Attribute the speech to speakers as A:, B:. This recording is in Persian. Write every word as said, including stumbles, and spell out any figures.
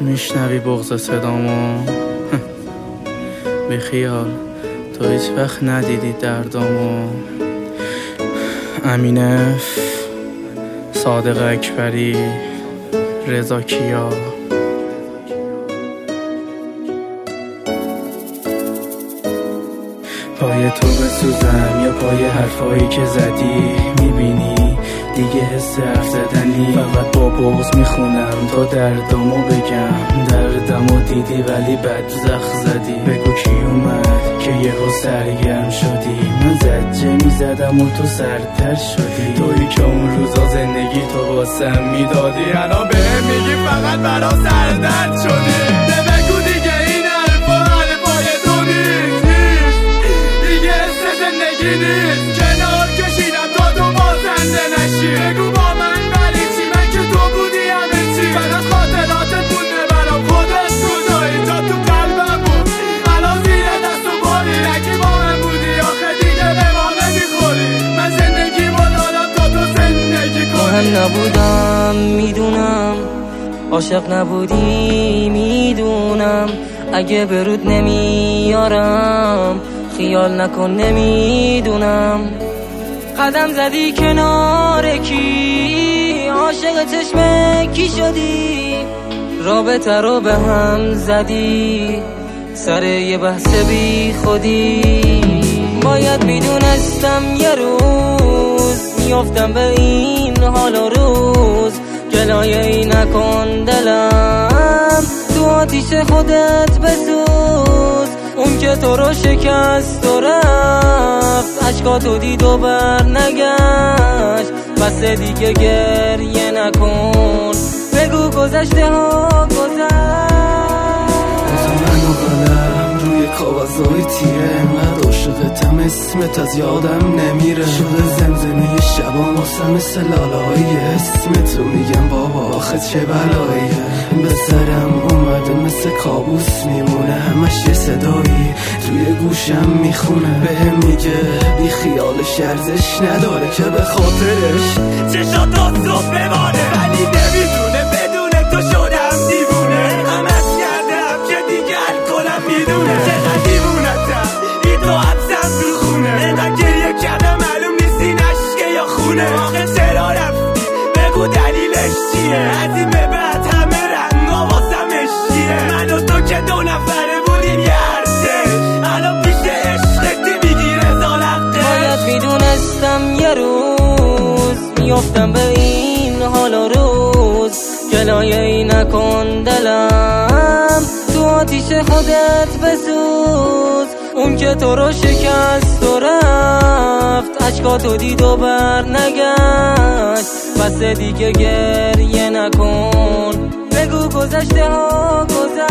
A: میشنوی بغض صدامو؟ بیخیال، تو هیچ وقت ندیدی دردامو. امینه، صادق اکبری، رضا کیا. پای تو بسوزم یا پای حرفایی که زدی؟ میبینی دیگه حس حرف زدنی. فقط با بغض میخونم تا دردامو بگم. دردمو دیدی ولی بد زخ زدی. بگو کی اومد که یهو سرگرم شدی؟ من زجه میزدم و تو سردتر شدی. تویی که اون روزا زندگی تو واسم میدادی، الان بهم میگی فقط برا سردرد شدی. بگو دیگه این حرفا حرفای تو نیست، دیگه حس زندگی نیست. کنار کشیدم تا تو بازنده نشی. بگو با من ولی چی؟ من که تو بودی همه چی. فقط خاطراتت مونده برام، خودت بودایی تا تو قلبم بود. الان زیر دست و باری اگه با من بودی آخه دیگه به ما نمیخوری. من زندگی با دادم تا تو زندگی کنی.
B: مهم نبودم میدونم، عاشق نبودی میدونم. اگه برود نمیارم خیال نکن نمیدونم. قدم زدی کنار کی، عاشق چشم کی شدی؟ رابطه رو به هم زدی سر یه بحث بی خودی. باید میدونستم یه روز میافتم به این حال و روز. گلایه ای نکن دلم، تو آتیش خودت بسوز. اون که تو رو شکست و رفت، عشقاتو دید و بر نگشت. بس دیگه گریه نکن، بگو گذشته ها گذشت.
C: من و قلم روی کاغذهای تیره، انقدر عاشقتم اسمت از یادم نمیره. شده زمزمه شبام واسه مثل لالایی. اسمتو میگم بابا آخه چه بلاییه. به سرم اومده مثل کابوس میمونه، همش یه صدایی توی گوشم میخونه. بهم میگه بی خیالش ارزش نداره که به خاطرش چشات تا صبح بمانه. ولی نمیدونه بدون تو شدم دیوونه. همت کردم که دیگه الکلم میدونه. چقدر دیوونتم این تو حبسم تو خونه. اینقدر گریه کردم معلوم نیست این عشقه یا خونه. آخه چرا رفتی بگو دلیلش چیه؟ از این به بعد همه رنگا واسمش چیه؟ من و تو که دو نفره بودیم یه ارتش، الان پیش عشقت میگی رضا لقه.
B: باید میدونستم یه روز میافتم به این حال و روز. گلایه ای نکن دلم، تو آتیش خودت بسوز. اون که تو رو شکست و رفت، عشقاتو دید و بر نگشت. بس دیگه گریه نکن، بگو گذشته ها گذشت.